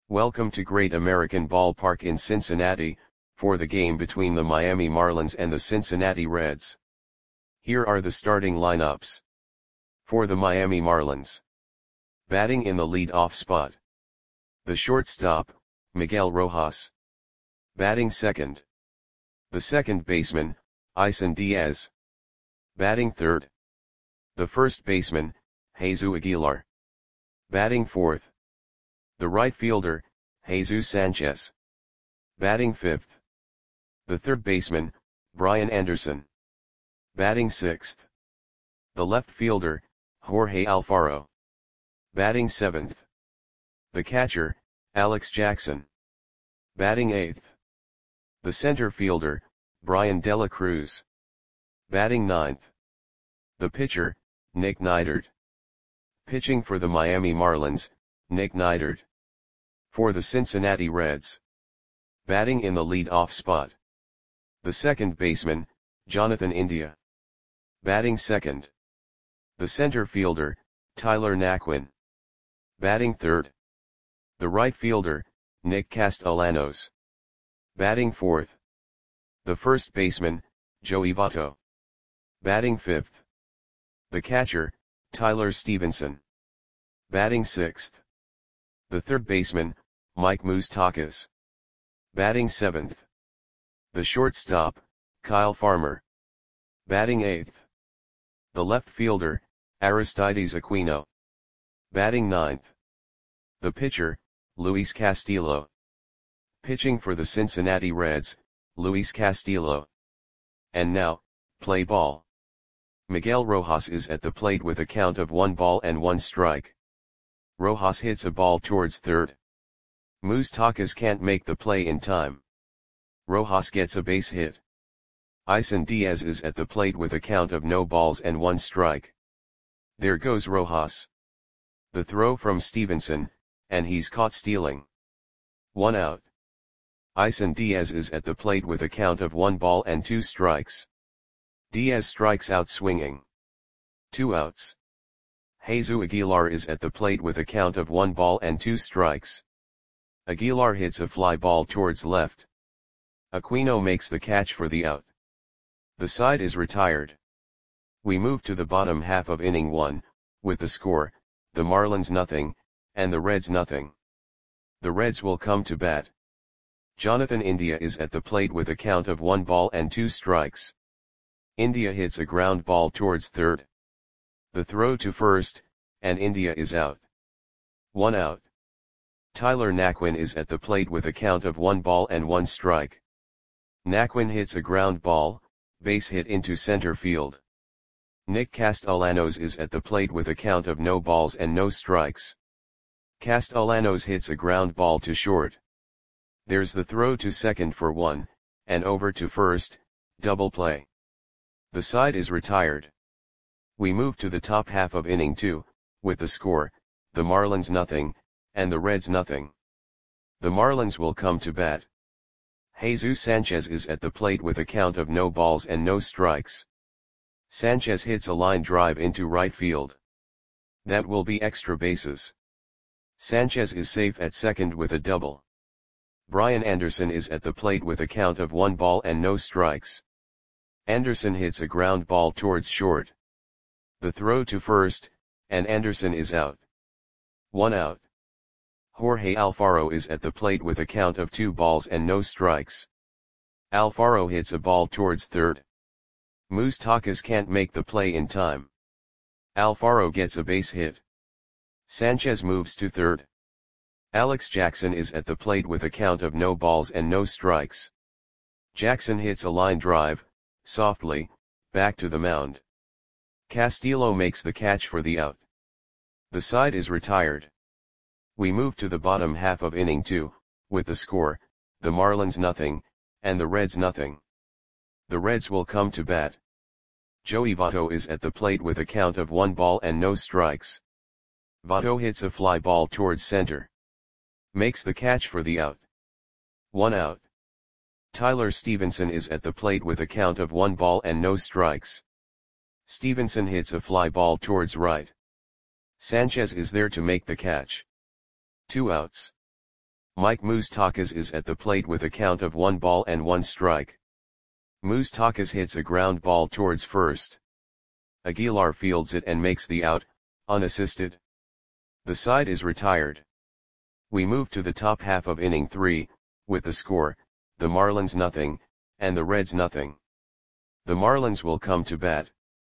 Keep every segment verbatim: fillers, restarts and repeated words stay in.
Welcome to Great American Ballpark in Cincinnati, for the game between the Miami Marlins and the Cincinnati Reds. Here are the starting lineups. For the Miami Marlins. Batting in the lead-off spot. The shortstop, Miguel Rojas. Batting second. The second baseman, Isan Diaz. Batting third. The first baseman, Jesus Aguilar. Batting fourth. The right fielder, Jesus Sanchez. Batting fifth. The third baseman, Brian Anderson. Batting sixth. The left fielder, Jorge Alfaro. Batting seventh. The catcher, Alex Jackson. Batting eighth. The center fielder, Brian De La Cruz. Batting ninth. The pitcher, Nick Neidert. Pitching for the Miami Marlins, Nick Neidert. For the Cincinnati Reds. Batting in the lead-off spot. The second baseman, Jonathan India. Batting second. The center fielder, Tyler Naquin. Batting third. The right fielder, Nick Castellanos. Batting fourth. The first baseman, Joey Votto. Batting fifth. The catcher, Tyler Stevenson. Batting sixth. The third baseman, Mike Moustakas. Batting seventh. The shortstop, Kyle Farmer. Batting eighth. The left fielder, Aristides Aquino. Batting ninth. The pitcher, Luis Castillo. Pitching for the Cincinnati Reds, Luis Castillo. And now, play ball. Miguel Rojas is at the plate with a count of one ball and one strike. Rojas hits a ball towards third. Moustakas can't make the play in time. Rojas gets a base hit. Isan Diaz is at the plate with a count of no balls and one strike. There goes Rojas. The throw from Stevenson, and he's caught stealing. One out. Isan Diaz is at the plate with a count of one ball and two strikes. Diaz strikes out swinging. Two outs. Jesus Aguilar is at the plate with a count of one ball and two strikes. Aguilar hits a fly ball towards left. Aquino makes the catch for the out. The side is retired. We move to the bottom half of inning one, with the score, the Marlins nothing, and the Reds nothing. The Reds will come to bat. Jonathan India is at the plate with a count of one ball and two strikes. India hits a ground ball towards third. The throw to first, and India is out. One out. Tyler Naquin is at the plate with a count of one ball and one strike. Naquin hits a ground ball, base hit into center field. Nick Castellanos is at the plate with a count of no balls and no strikes. Castellanos hits a ground ball to short. There's the throw to second for one, and over to first, double play. The side is retired. We move to the top half of inning two, with the score, the Marlins nothing, and the Reds nothing. The Marlins will come to bat. Jesus Sanchez is at the plate with a count of no balls and no strikes. Sanchez hits a line drive into right field. That will be extra bases. Sanchez is safe at second with a double. Brian Anderson is at the plate with a count of one ball and no strikes. Anderson hits a ground ball towards short. The throw to first, and Anderson is out. One out. Jorge Alfaro is at the plate with a count of two balls and no strikes. Alfaro hits a ball towards third. Moustakas can't make the play in time. Alfaro gets a base hit. Sanchez moves to third. Alex Jackson is at the plate with a count of no balls and no strikes. Jackson hits a line drive, softly, back to the mound. Castillo makes the catch for the out. The side is retired. We move to the bottom half of inning two, with the score, the Marlins nothing, and the Reds nothing. The Reds will come to bat. Joey Votto is at the plate with a count of one ball and no strikes. Votto hits a fly ball towards center. Makes the catch for the out. One out. Tyler Stevenson is at the plate with a count of one ball and no strikes. Stevenson hits a fly ball towards right. Sanchez is there to make the catch. Two outs. Mike Moustakas is at the plate with a count of one ball and one strike. Moustakas hits a ground ball towards first. Aguilar fields it and makes the out, unassisted. The side is retired. We move to the top half of inning three, with the score, the Marlins nothing, and the Reds nothing. The Marlins will come to bat.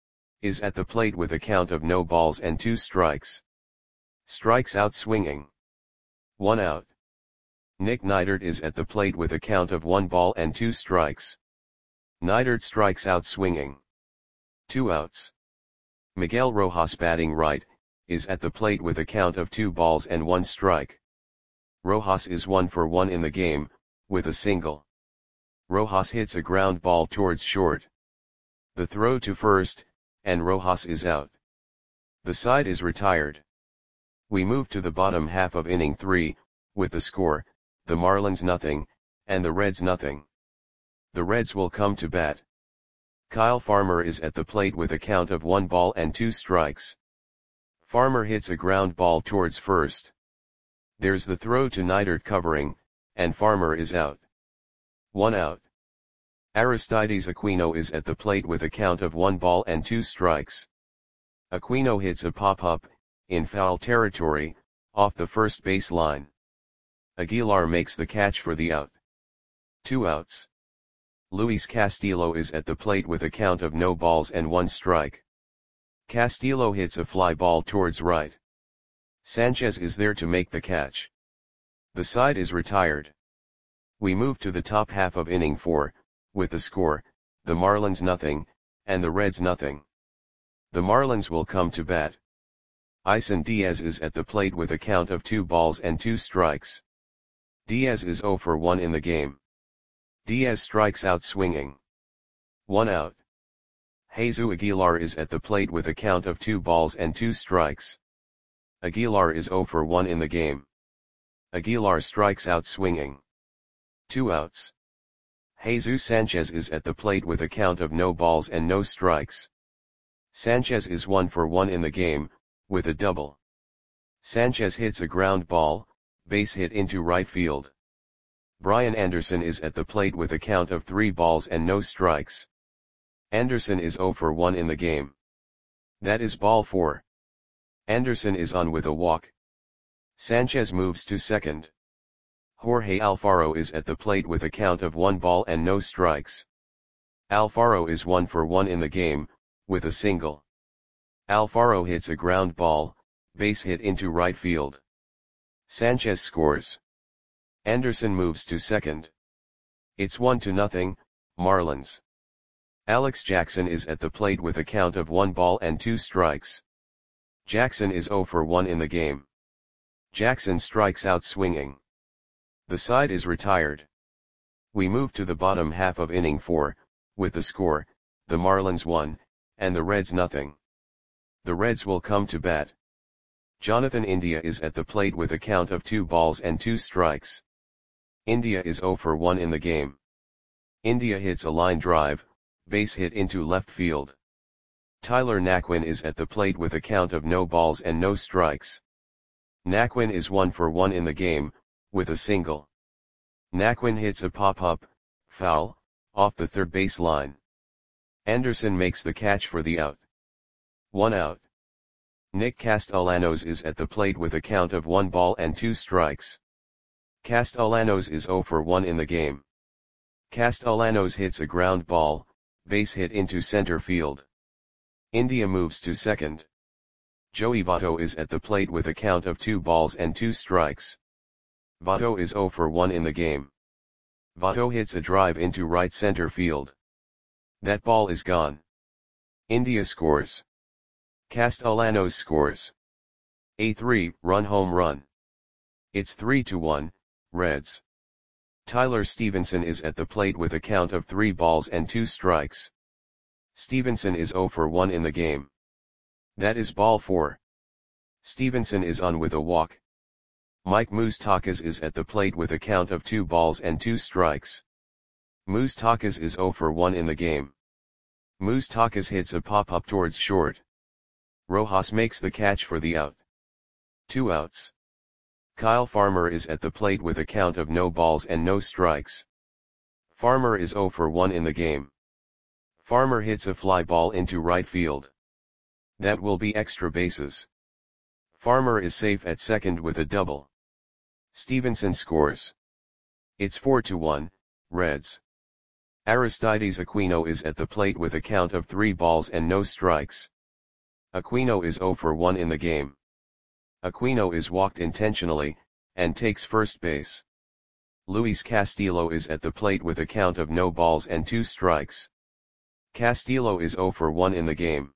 Is at the plate with a count of no balls and two strikes. Strikes out swinging. One out. Nick Neidert is at the plate with a count of one ball and two strikes. Neidert strikes out swinging. Two outs. Miguel Rojas batting right, is at the plate with a count of two balls and one strike. Rojas is one for one in the game, with a single. Rojas hits a ground ball towards short. The throw to first, and Rojas is out. The side is retired. We move to the bottom half of inning three, with the score, the Marlins nothing, and the Reds nothing. The Reds will come to bat. Kyle Farmer is at the plate with a count of one ball and two strikes. Farmer hits a ground ball towards first. There's the throw to Neidert covering, and Farmer is out. One out. Aristides Aquino is at the plate with a count of one ball and two strikes. Aquino hits a pop-up, in foul territory, off the first base line. Aguilar makes the catch for the out. Two outs. Luis Castillo is at the plate with a count of no balls and one strike. Castillo hits a fly ball towards right. Sanchez is there to make the catch. The side is retired. We move to the top half of inning four, with the score, the Marlins nothing, and the Reds nothing. The Marlins will come to bat. Isan Diaz is at the plate with a count of two balls and two strikes. Diaz is zero for one in the game. Diaz strikes out swinging. One out. Jesus Aguilar is at the plate with a count of two balls and two strikes. Aguilar is zero for one in the game. Aguilar strikes out swinging. Two outs. Jesus Sanchez is at the plate with a count of no balls and no strikes. Sanchez is one for one in the game, with a double. Sanchez hits a ground ball, base hit into right field. Brian Anderson is at the plate with a count of three balls and no strikes. Anderson is zero for one in the game. That is ball four. Anderson is on with a walk. Sanchez moves to second. Jorge Alfaro is at the plate with a count of one ball and no strikes. Alfaro is one for one in the game, with a single. Alfaro hits a ground ball, base hit into right field. Sanchez scores. Anderson moves to second. It's one to nothing, Marlins. Alex Jackson is at the plate with a count of one ball and two strikes. Jackson is zero for one in the game. Jackson strikes out swinging. The side is retired. We move to the bottom half of inning four, with the score, the Marlins one, and the Reds nothing. The Reds will come to bat. Jonathan India is at the plate with a count of two balls and two strikes. India is zero for one in the game. India hits a line drive, base hit into left field. Tyler Naquin is at the plate with a count of no balls and no strikes. Naquin is one for one in the game, with a single. Naquin hits a pop-up, foul, off the third base line. Anderson makes the catch for the out. One out. Nick Castellanos is at the plate with a count of one ball and two strikes. Castellanos is zero for one in the game. Castellanos hits a ground ball, base hit into center field. India moves to second. Joey Votto is at the plate with a count of two balls and two strikes. Votto is zero for one in the game. Votto hits a drive into right center field. That ball is gone. India scores. Castellanos scores. A three-run home run. It's three to one, Reds. Tyler Stevenson is at the plate with a count of three balls and two strikes. Stevenson is zero for one in the game. That is ball four. Stevenson is on with a walk. Mike Moustakas is at the plate with a count of two balls and two strikes. Moustakas is zero for one in the game. Moustakas hits a pop-up towards short. Rojas makes the catch for the out. Two outs. Kyle Farmer is at the plate with a count of no balls and no strikes. Farmer is zero for one in the game. Farmer hits a fly ball into right field. That will be extra bases. Farmer is safe at second with a double. Stevenson scores. It's four to one, Reds. Aristides Aquino is at the plate with a count of three balls and no strikes. Aquino is zero for one in the game. Aquino is walked intentionally, and takes first base. Luis Castillo is at the plate with a count of no balls and two strikes. Castillo is zero for one in the game.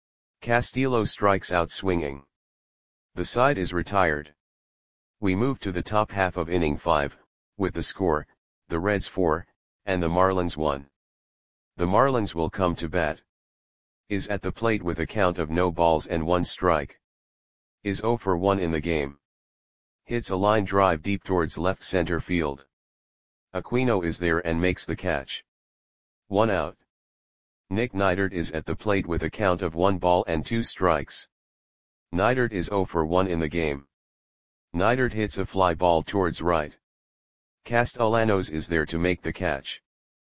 Castillo strikes out swinging. The side is retired. We move to the top half of inning five, with the score, the Reds four, and the Marlins one. The Marlins will come to bat. Is at the plate with a count of no balls and one strike. Is zero for one in the game. Hits a line drive deep towards left center field. Aquino is there and makes the catch. One out. Nick Neidert is at the plate with a count of one ball and two strikes. Neidert is zero for one in the game. Neidert hits a fly ball towards right. Castellanos is there to make the catch.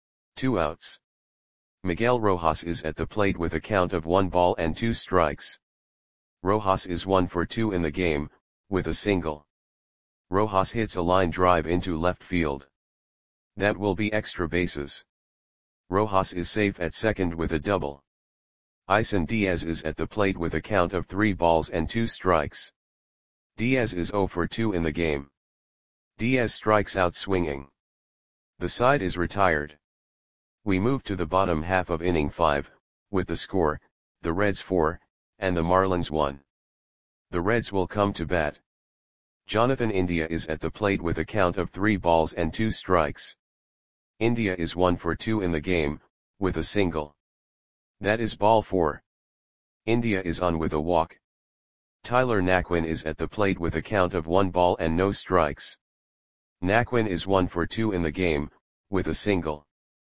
Two outs. Miguel Rojas is at the plate with a count of one ball and two strikes. Rojas is one for two in the game, with a single. Rojas hits a line drive into left field. That will be extra bases. Rojas is safe at second with a double. Isan Diaz is at the plate with a count of three balls and two strikes. Diaz is zero for two in the game. Diaz strikes out swinging. The side is retired. We move to the bottom half of inning five, with the score, the Reds four, and the Marlins one. The Reds will come to bat. Jonathan India is at the plate with a count of three balls and two strikes. India is one for two in the game, with a single. That is ball four. India is on with a walk. Tyler Naquin is at the plate with a count of one ball and no strikes. Naquin is one for two in the game, with a single.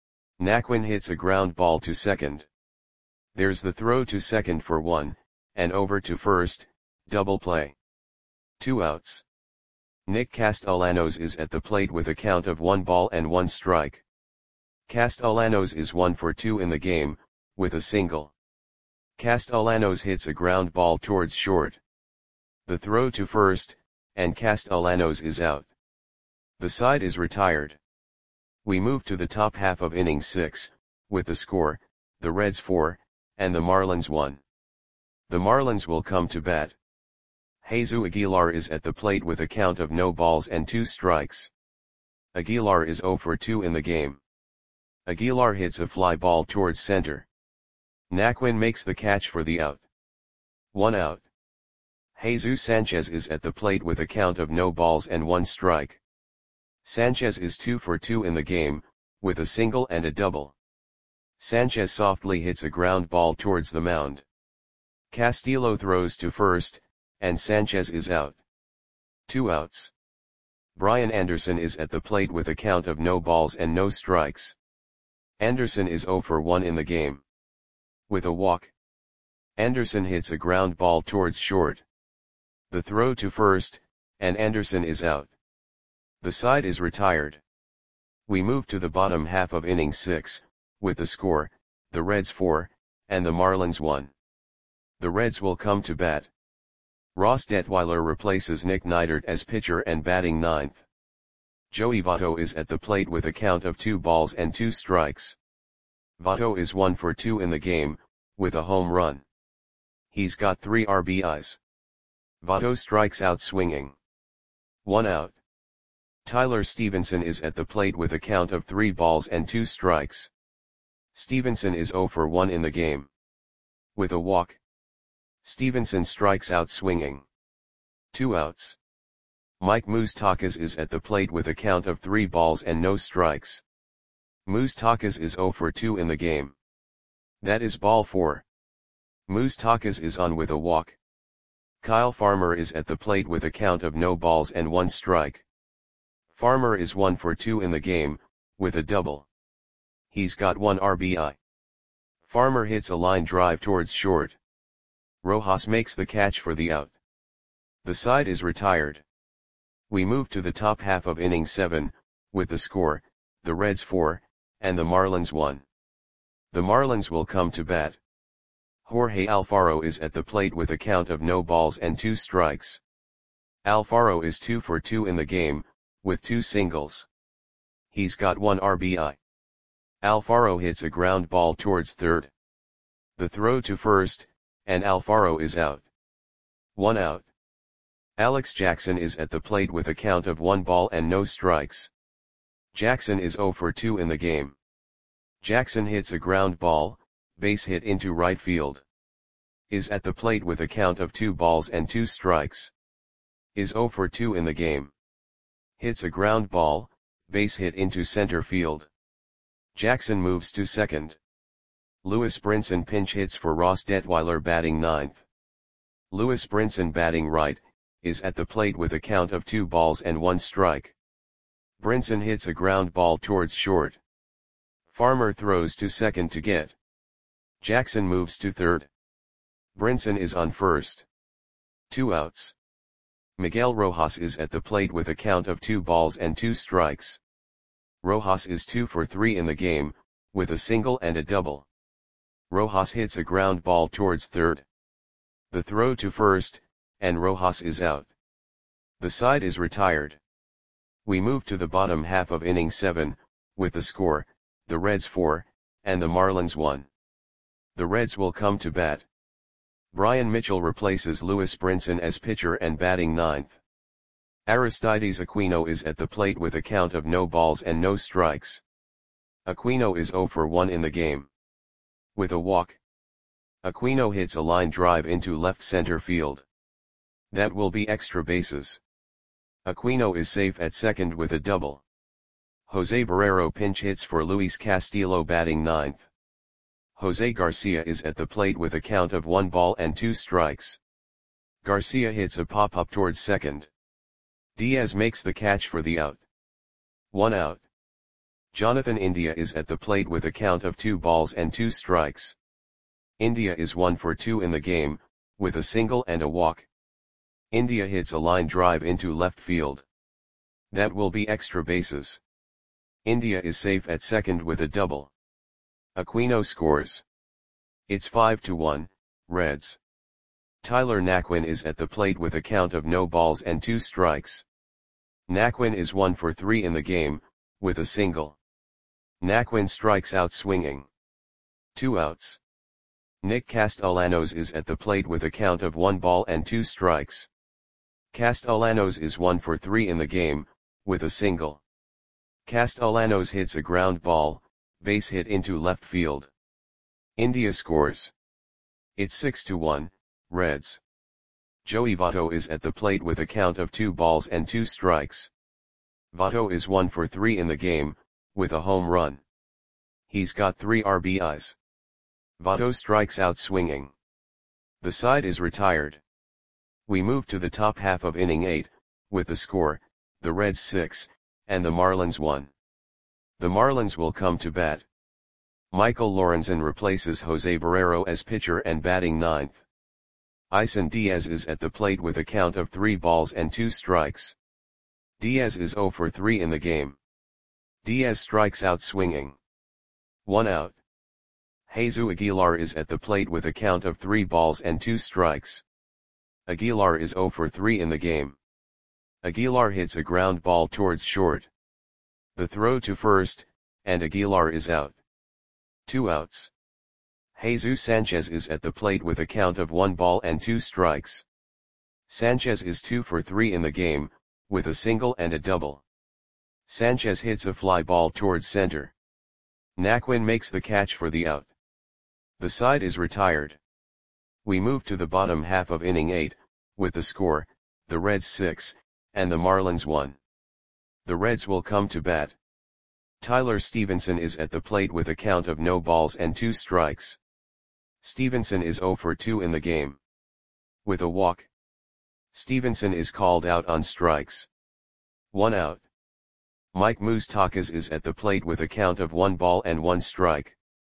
Naquin hits a ground ball to second. There's the throw to second for one, and over to first, double play. Two outs. Nick Castellanos is at the plate with a count of one ball and one strike. Castellanos is one for two in the game, with a single. Castellanos hits a ground ball towards short. The throw to first, and Castellanos is out. The side is retired. We move to the top half of inning six, with the score, the Reds four, and the Marlins one. The Marlins will come to bat. Jesus Aguilar is at the plate with a count of no balls and two strikes. Aguilar is zero for two in the game. Aguilar hits a fly ball towards center. Naquin makes the catch for the out. One out. Jesus Sanchez is at the plate with a count of no balls and one strike. Sanchez is two for two in the game, with a single and a double. Sanchez softly hits a ground ball towards the mound. Castillo throws to first, and Sanchez is out. Two outs. Brian Anderson is at the plate with a count of no balls and no strikes. Anderson is zero for one in the game. With a walk. Anderson hits a ground ball towards short. The throw to first, and Anderson is out. The side is retired. We move to the bottom half of inning six, with the score, the Reds four, and the Marlins one. The Reds will come to bat. Ross Detweiler replaces Nick Neidert as pitcher and batting ninth. Joey Votto is at the plate with a count of two balls and two strikes. Votto is one for two in the game, with a home run. He's got three R B Is. Votto strikes out swinging. One out. Tyler Stevenson is at the plate with a count of three balls and two strikes. Stevenson is zero for one in the game. With a walk. Stevenson strikes out swinging. Two outs. Mike Moustakas is at the plate with a count of three balls and no strikes. Moustakas is zero for two in the game. That is ball four. Moustakas is on with a walk. Kyle Farmer is at the plate with a count of no balls and one strike. Farmer is one for two in the game, with a double. He's got one R B I. Farmer hits a line drive towards short. Rojas makes the catch for the out. The side is retired. We move to the top half of inning seven, with the score, the Reds four, and the Marlins one. The Marlins will come to bat. Jorge Alfaro is at the plate with a count of no balls and two strikes. Alfaro is two for two in the game, with two singles. He's got one R B I. Alfaro hits a ground ball towards third. The throw to first, and Alfaro is out. One out. Alex Jackson is at the plate with a count of one ball and no strikes. Jackson is zero for two in the game. Jackson hits a ground ball, base hit into right field. Is at the plate with a count of two balls and two strikes. Is zero for two in the game. Hits a ground ball, base hit into center field. Jackson moves to second. Lewis Brinson pinch hits for Ross Detweiler batting ninth. Lewis Brinson batting right, is at the plate with a count of two balls and one strike. Brinson hits a ground ball towards short. Farmer throws to second to get. Jackson moves to third. Brinson is on first. Two outs. Miguel Rojas is at the plate with a count of two balls and two strikes. Rojas is two for three in the game, with a single and a double. Rojas hits a ground ball towards third. The throw to first, and Rojas is out. The side is retired. We move to the bottom half of inning seven, with the score, the Reds four, and the Marlins one. The Reds will come to bat. Brian Mitchell replaces Lewis Brinson as pitcher and batting ninth. Aristides Aquino is at the plate with a count of no balls and no strikes. Aquino is zero for one in the game. With a walk. Aquino hits a line drive into left center field. That will be extra bases. Aquino is safe at second with a double. Jose Barrero pinch hits for Luis Castillo batting ninth. Jose Garcia is at the plate with a count of one ball and two strikes. Garcia hits a pop-up towards second. Diaz makes the catch for the out. One out. Jonathan India is at the plate with a count of two balls and two strikes. India is one for two in the game, with a single and a walk. India hits a line drive into left field. That will be extra bases. India is safe at second with a double. Aquino scores. It's five to one, Reds. Tyler Naquin is at the plate with a count of no balls and two strikes. Naquin is one for three in the game, with a single. Naquin strikes out swinging. Two outs. Nick Castellanos is at the plate with a count of one ball and two strikes. Castellanos is one for three in the game, with a single. Castellanos hits a ground ball, base hit into left field. India scores. It's six to one, Reds. Joey Votto is at the plate with a count of two balls and two strikes. Votto is one for three in the game, with a home run. He's got three R B Is. Votto strikes out swinging. The side is retired. We move to the top half of inning eight, with the score, the Reds six, and the Marlins one. The Marlins will come to bat. Michael Lorenzen replaces Jose Barrero as pitcher and batting ninth. Isan Diaz is at the plate with a count of three balls and two strikes. Diaz is zero for three in the game. Diaz strikes out swinging. One out. Jesus Aguilar is at the plate with a count of three balls and two strikes. Aguilar is zero for three in the game. Aguilar hits a ground ball towards short. The throw to first, and Aguilar is out. Two outs. Jesus Sanchez is at the plate with a count of one ball and two strikes. Sanchez is two for three in the game, with a single and a double. Sanchez hits a fly ball towards center. Naquin makes the catch for the out. The side is retired. We move to the bottom half of inning eight, with the score, the Reds six, and the Marlins one. The Reds will come to bat. Tyler Stevenson is at the plate with a count of no balls and two strikes. Stevenson is zero for two in the game. With a walk. Stevenson is called out on strikes. One out. Mike Moustakas is at the plate with a count of one ball and one strike.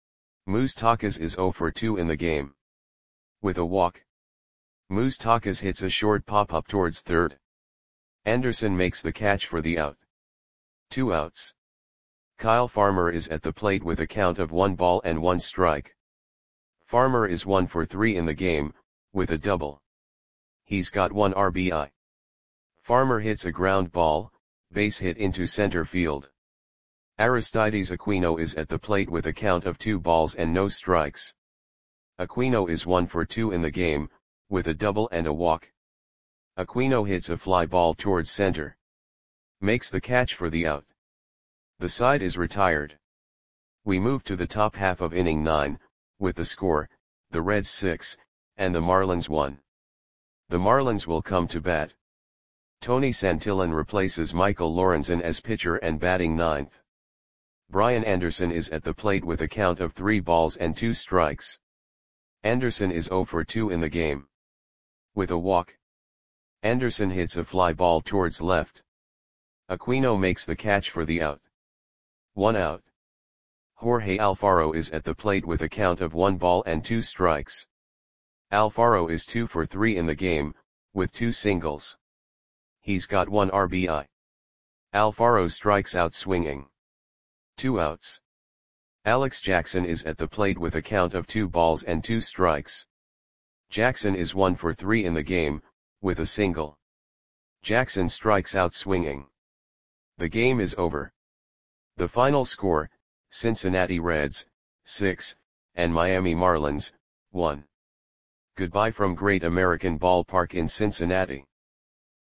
Moustakas is zero for two in the game. With a walk. Moustakas hits a short pop-up towards third. Anderson makes the catch for the out. Two outs. Kyle Farmer is at the plate with a count of one ball and one strike. Farmer is one for three in the game, with a double. He's got one R B I. Farmer hits a ground ball, base hit into center field. Aristides Aquino is at the plate with a count of two balls and no strikes. Aquino is one for two in the game, with a double and a walk. Aquino hits a fly ball towards center. Makes the catch for the out. The side is retired. We move to the top half of inning nine, with the score, the Reds six, and the Marlins one. The Marlins will come to bat. Tony Santillan replaces Michael Lorenzen as pitcher and batting ninth. Brian Anderson is at the plate with a count of three balls and two strikes. Anderson is zero for two in the game. With a walk. Anderson hits a fly ball towards left. Aquino makes the catch for the out. One out. Jorge Alfaro is at the plate with a count of one ball and two strikes. Alfaro is two for three in the game, with two singles. He's got one R B I. Alfaro strikes out swinging. Two outs. Alex Jackson is at the plate with a count of two balls and two strikes. Jackson is one for three in the game, with a single. Jackson strikes out swinging. The game is over. The final score, Cincinnati Reds, six, and Miami Marlins, one. Goodbye from Great American Ballpark in Cincinnati.